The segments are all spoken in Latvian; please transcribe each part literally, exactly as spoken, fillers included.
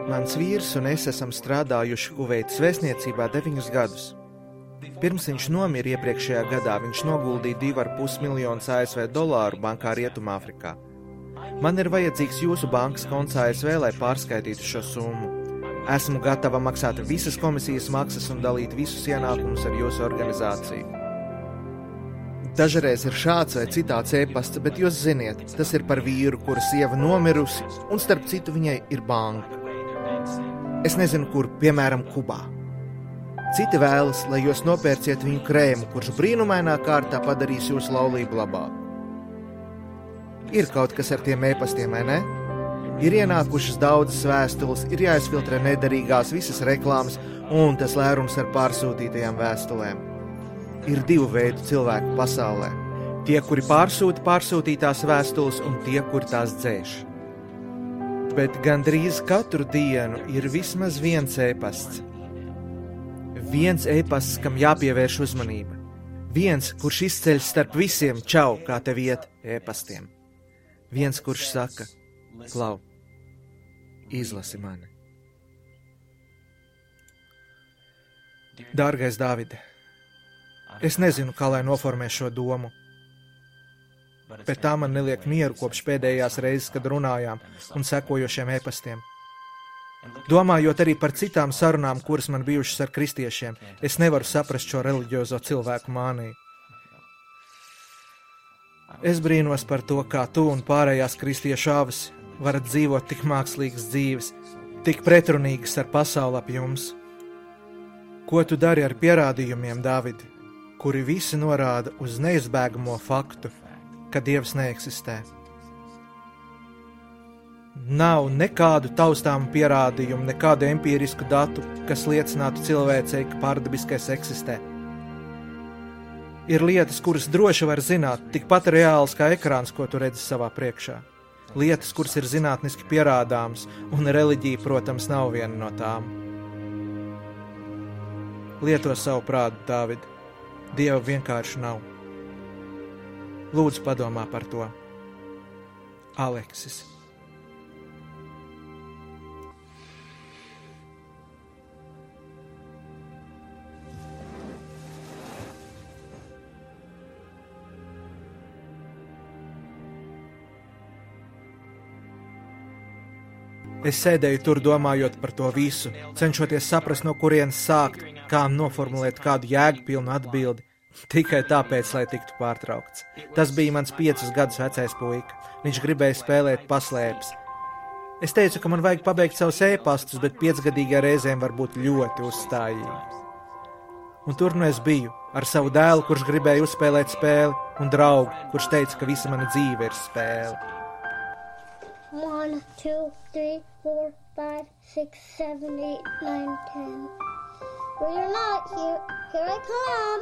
Mans vīrs un es esam strādājuši Kuveitas vēstniecībā deviņus gadus. Pirms viņš nomira iepriekšējā gadā, viņš noguldīja divu ar pus miljonus A S V dolāru bankā Rietumāfrikā. Man ir vajadzīgs jūsu bankas konts A S V, lai pārskaitītu šo summu. Esmu gatava maksāt visas komisijas maksas un dalīt visus ienākumus ar jūsu organizāciju. Dažreiz ir šāds vai citāds e-pasts, bet jūs ziniet, tas ir par vīru, kura sieva nomirusi, un starp citu viņai ir banka. Es nezinu, kur, piemēram, Kubā. Citi vēlas, lai jūs nopērciet viņu krēmu, kurš brīnumainā kārtā padarīs jūsu laulību labāku. Ir kaut kas ar tiem e-pastiem, vai ne? Ir ienākušas daudzas vēstules, ir jāizfiltrē nederīgās visas reklāmas un tas lērums ar pārsūtītajām vēstulēm. Ir divu veidu cilvēku pasaulē. Tie, kuri pārsūta pārsūtītās vēstules un tie, kuri tās dzēš. Bet gandrīz katru dienu ir vismaz viens e-pasts. Viens e-pasts, kam jāpievērš uzmanība. Viens, kurš izceļ starp visiem čau, kā tev iet e-pastiem. Viens, kurš saka, klau, izlasi mani. Dārgais Dāvide, es nezinu, kā lai noformē šo domu, bet tā man neliek mieru kopš pēdējās reizes, kad runājām un sekojošiem e-pastiem. Domājot arī par citām sarunām, kuras man bijušas ar kristiešiem, es nevaru saprast šo reliģiozo cilvēku māniju. Es brīnos par to, kā tu un pārējās kristiešu avas varat dzīvot tik mākslīgas dzīves, tik pretrunīgas ar pasauli ap jums. Ko tu dari ar pierādījumiem, Dāvidi, kuri visi norāda uz neizbēgamo faktu, ka Dievs neeksistē? Nav nekādu taustāmu pierādījumu, nekādu empīrisku datu, kas liecinātu cilvēcei, ka pārdabiskais eksistē. Ir lietas, kuras droši var zināt, tikpat reāls kā ekrāns, ko tu redzi savā priekšā. Lietas, kuras ir zinātniski pierādāmas, un reliģija, protams, nav viena no tām. Lieto savu prātu, Dāvid. Dieva vienkārši nav. Lūdzu, padomā par to. Aleksis. Es sēdēju tur domājot par to visu, cenšoties saprast, no kurienes sākt, kā noformulēt kādu jēgpilnu atbildi, tikai tāpēc, lai tiktu pārtraukts. Tas bija mans piecus gadus vecais puika. Viņš gribēja spēlēt paslēpes. Es teicu, ka man vajag pabeigt savus e-pastus, bet piecgadīgie reizēm var būt ļoti uzstājīgi. Un tur nu es biju, ar savu dēlu, kurš gribēja uzspēlēt spēli, un draugu, kurš teica, ka visa mana dzīve ir spēle. One, two, three, four, five, six, seven, eight, nine, ten. Well, you're not here. Here I come.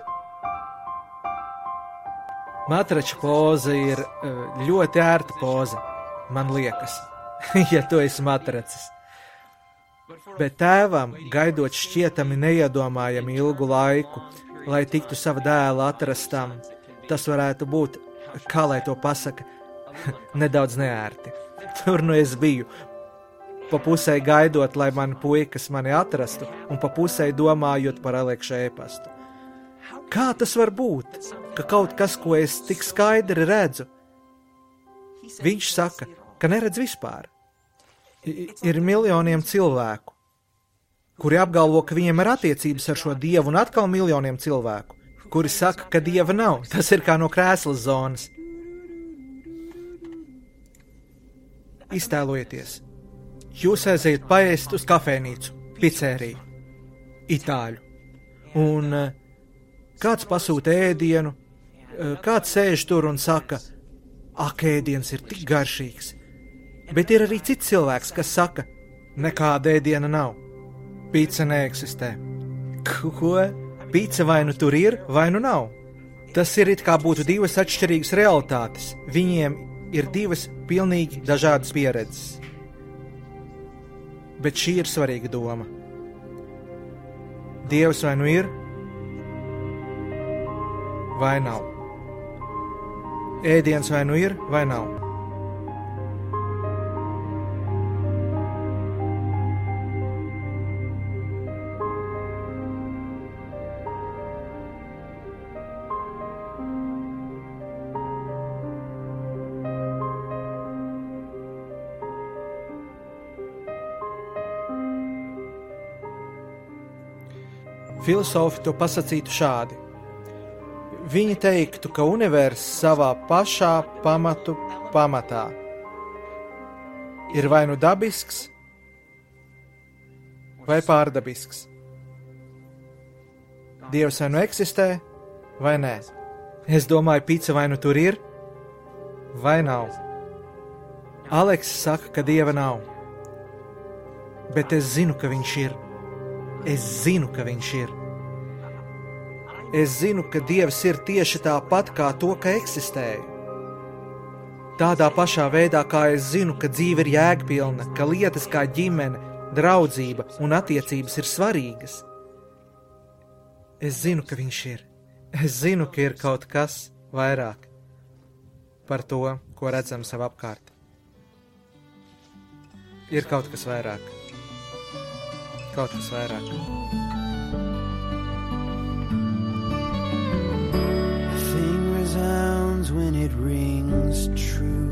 Matrača poza ir ļoti ērta poza, man liekas, ja tu esi matracis. Bet tēvam, gaidot šķietami neiedomājami ilgu laiku, lai tiktu sava dēla atrastam, tas varētu būt, kā lai to pasaka, nedaudz neērti. Tur nu es biju, pa pusē gaidot, lai mani puikas mani atrastu, un pa pusē domājot par Alekša e-pastu. Kā tas var būt, ka kaut kas, ko es tik skaidri redzu? Viņš saka, ka neredz vispār. I- ir miljoniem cilvēku, kuri apgalvo, ka viņiem ir attiecības ar šo Dievu, un atkal miljoniem cilvēku, kuri saka, ka Dieva nav. Tas ir kā no krēslas zonas. Iztēlojieties, jūs aiziet paēst uz kafejnīcu, picēriju, itāļu, un uh, kāds pasūta ēdienu, uh, kāds sēž tur un saka, ak, ēdiens ir tik garšīgs, bet ir arī cits cilvēks, kas saka, nekāda ēdiena nav, pīca neeksistē. Ko? Pīca vai nu tur ir, vai nu nav. Tas ir it kā būtu divas atšķirīgas realitātes, viņiem ir divas pilnīgi dažādas pieredzes. Bet šī ir svarīga doma. Dievs vai nu ir, vai nav. Ēdiens vai nu ir, vai nav. Filosofi to pasacītu šādi. Viņi teiktu, ka universs savā pašā pamatu pamatā ir vai nu dabisks, vai pārdabisks. Dievs vai nu eksistē, vai nē. Es domāju, pica vai nu tur ir, vai nav. Aleks saka, ka Dieva nav. Bet es zinu, ka viņš ir. Es zinu, ka viņš ir. Es zinu, ka Dievs ir tieši tāpat kā to, ka eksistēja. Tādā pašā veidā, kā es zinu, ka dzīve ir jēgpilna, ka lietas kā ģimene, draudzība un attiecības ir svarīgas. Es zinu, ka viņš ir. Es zinu, ka ir kaut kas vairāk par to, ko redzam sev apkārt. Ir kaut kas vairāk. Kaut kas vairāk. A thing resounds when it rings true,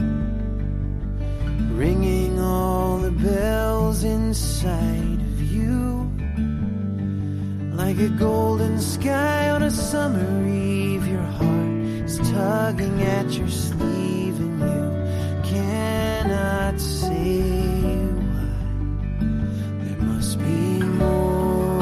ringing all the bells inside of you. Like a golden sky on a summer eve, your heart is tugging at your sleeve, and you cannot say why. There must be more.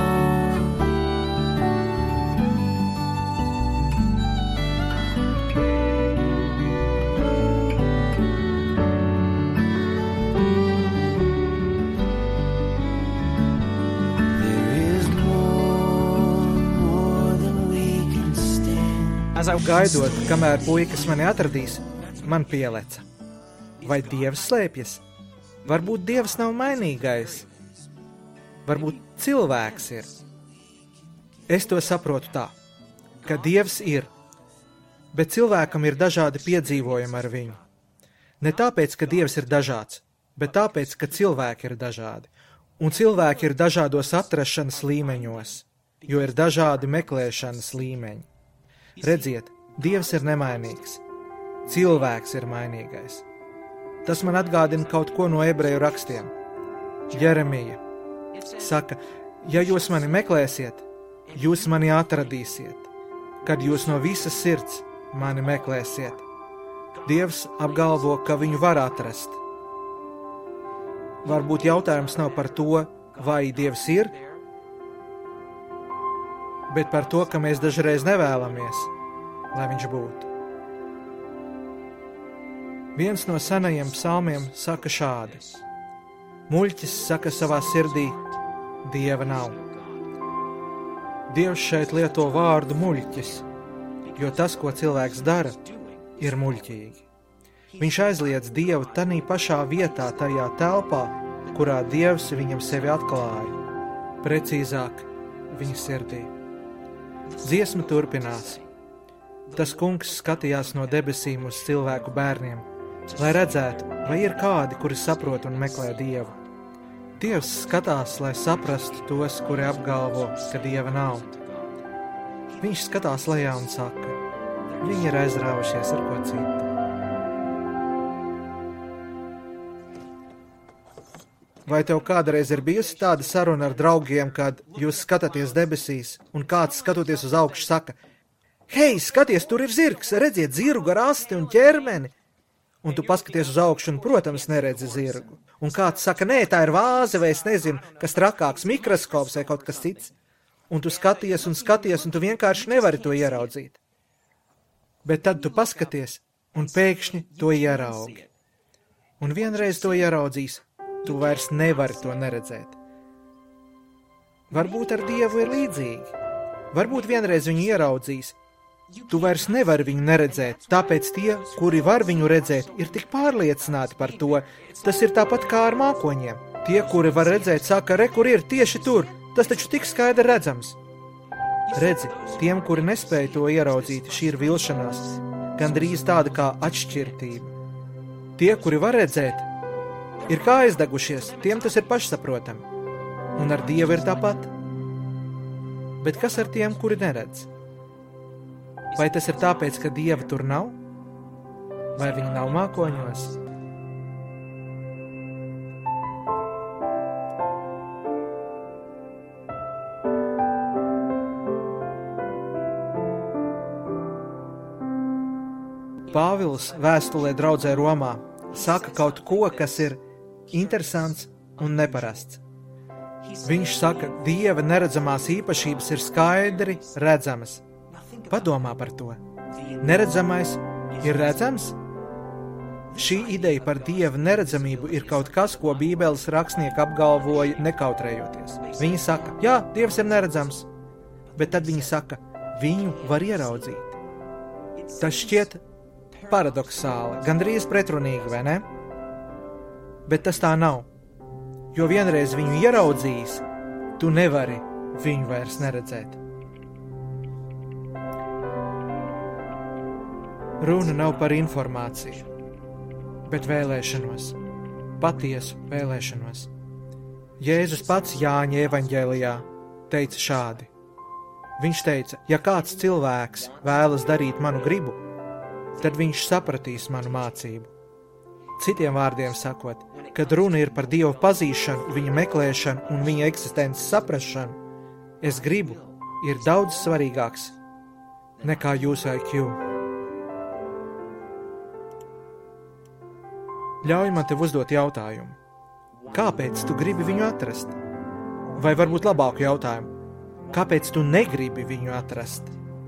Gaidot, kamēr puikas mani atradīs, man pieleca. Vai Dievs slēpjas? Varbūt Dievs nav mainīgais. Varbūt cilvēks ir. Es to saprotu tā, ka Dievs ir, bet cilvēkam ir dažādi piedzīvojumi ar viņu. Ne tāpēc, ka Dievs ir dažāds, bet tāpēc, ka cilvēki ir dažādi. Un cilvēki ir dažādos atrašanas līmeņos, jo ir dažādi meklēšanas līmeņi. Redziet, Dievs ir nemainīgs, cilvēks ir mainīgais. Tas man atgādina kaut ko no ebreju rakstiem. Jeremija saka, ja jūs mani meklēsiet, jūs mani atradīsiet, kad jūs no visas sirds mani meklēsiet. Dievs apgalvo, ka viņu var atrast. Varbūt jautājums nav par to, vai Dievs ir, bet par to, ka mēs dažreiz nevēlamies, lai viņš būtu. Viens no senajiem psalmiem saka šādi. Muļķis saka savā sirdī, Dieva nav. Dievs šeit lieto vārdu muļķis, jo tas, ko cilvēks dara, ir muļķīgi. Viņš aizliedz Dievu tanī pašā vietā, tajā telpā, kurā Dievs viņam sevi atklāja, precīzāk viņa sirdī. Dziesma turpinās. Tas kungs skatījās no debesīm uz cilvēku bērniem, lai redzētu, vai ir kādi, kuri saprot un meklē Dievu. Dievs skatās, lai saprastu tos, kuri apgalvo, ka Dieva nav. Viņš skatās lejā un saka, viņi ir aizrāvušies ar ko citu. Vai tev kādreiz ir bijusi tāda saruna ar draugiem, kad jūs skatāties debesīs un kāds skatoties uz augšu saka, hei, skaties, tur ir zirgs, redziet zirgu ar asti un ķermeni. Un tu paskaties uz augšu un, protams, neredzi zirgu. Un kāds saka, nē, tā ir vāze vai es nezinu, kas trakāks, mikroskops vai kaut kas cits. Un tu skaties un skaties un tu vienkārši nevari to ieraudzīt. Bet tad tu paskaties un pēkšņi to ieraugi. Un vienreiz to ieraudzīs, tu vairs nevari to neredzēt. Varbūt ar Dievu ir līdzīgi. Varbūt vienreiz viņu ieraudzīs. Tu vairs nevari viņu neredzēt, tāpēc tie, kuri var viņu redzēt, ir tik pārliecināti par to. Tas ir tāpat kā ar mākoņiem. Tie, kuri var redzēt, saka, re, kur ir tieši tur, tas taču tik skaidri redzams. Redzi, tiem, kuri nespēja to ieraudzīt, šī ir vilšanās, gandrīz tāda kā atšķirtība. Tie, kuri var redzēt, ir kā aizdegušies, tiem tas ir pašsaprotami. Un ar Dievu ir tāpat. Bet kas ar tiem, kuri neredz? Vai tas ir tāpēc, ka Dieva tur nav? Vai viņa nav mākoņos? Pāvils vēstulē draudzē Romā saka kaut ko, kas ir interesants un neparasts. Viņš saka, Dieva neredzamās īpašības ir skaidri redzamas. Padomā par to. Neredzamais ir redzams? Šī ideja par Dieva neredzamību ir kaut kas, ko Bībeles rakstnieki apgalvoja nekautrējoties. Viņi saka, jā, Dievs ir neredzams, bet tad viņi saka, viņu var ieraudzīt. Tas šķiet paradoksāli, gandrīz pretrunīgi, vai ne? Bet tas tā nav, jo vienreiz viņu ieraudzījis, tu nevari viņu vairs neredzēt. Runa nav par informāciju, bet vēlēšanos, patiesu vēlēšanos. Jēzus pats Jāņa evaņģēlijā teica šādi. Viņš teica, ja kāds cilvēks vēlas darīt manu gribu, tad viņš sapratīs manu mācību. Citiem vārdiem sakot, kad runa ir par Dievu pazīšanu, viņa meklēšanu un viņa eksistences saprašanu, es gribu ir daudz svarīgāks nekā jūsu I Q. Ļauj man tev uzdot jautājumu. Kāpēc tu gribi viņu atrast? Vai varbūt labāku jautājumu? Kāpēc tu negribi viņu atrast?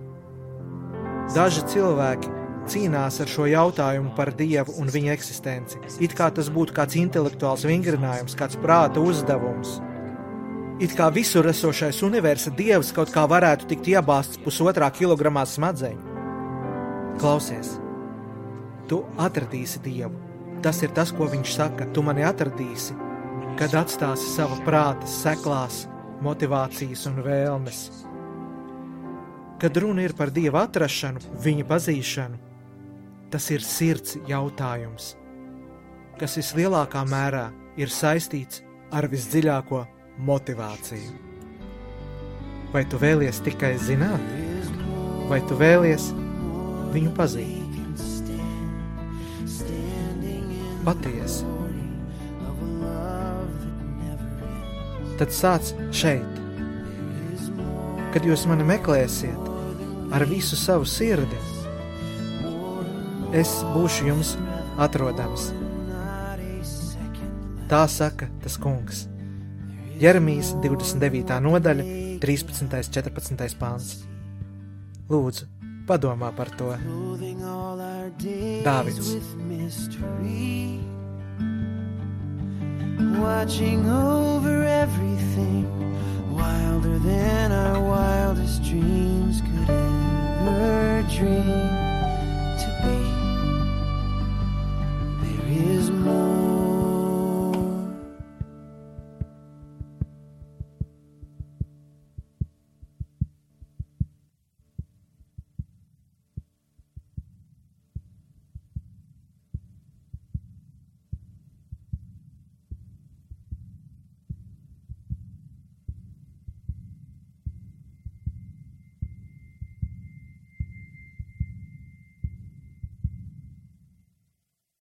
Daži cilvēki cīnās ar šo jautājumu par Dievu un viņa eksistenci. It kā tas būtu kāds intelektuāls vingrinājums, kāds prāta uzdevums. It kā visur esošais universa Dievs kaut kā varētu tikt iebāsts pusotrā kilogramā smadzeņu. Klausies, tu atradīsi Dievu. Tas ir tas, ko viņš saka, tu mani atradīsi, kad atstāsi sava prāta seklās, motivācijas un vēlmes. Kad runa ir par Dieva atrašanu, viņa pazīšanu, tas ir sirds jautājums, kas vislielākā mērā ir saistīts ar visdziļāko motivāciju. Vai tu vēlies tikai zināt, vai tu vēlies viņu pazīt? Patiesi. Tad sāc šeit. Kad jūs mani meklēsiet ar visu savu sirdi, es būšu jums atrodams. Tā saka tas kungs. Jeremijas divdesmit devītā nodaļa, trīspadsmitais četrpadsmitais pants. Lūdzu, padomā par to. Dāvids. Watching over everything, wilder than our wildest dreams could ever dream.